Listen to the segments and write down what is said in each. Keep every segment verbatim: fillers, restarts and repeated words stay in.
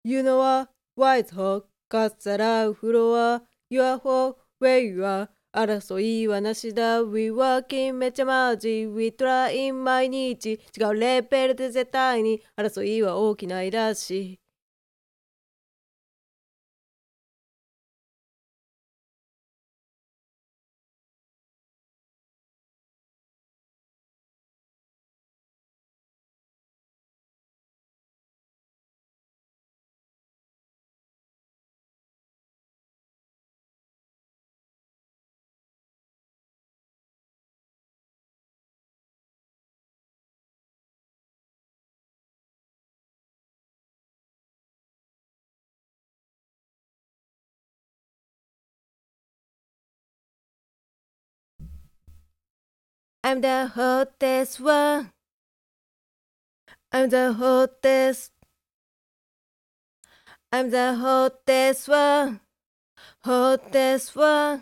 You know a white hawk かっさらうフロア Your hawk where you are 争いはなしだ We working めちゃマジ We trying 毎日違うレベルで絶対に争いは大きないらしい I'm the hottest one I'm the hottest I'm the hottest one Hottest one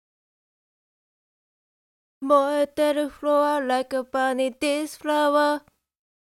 燃えてるフロア like a bunny this flower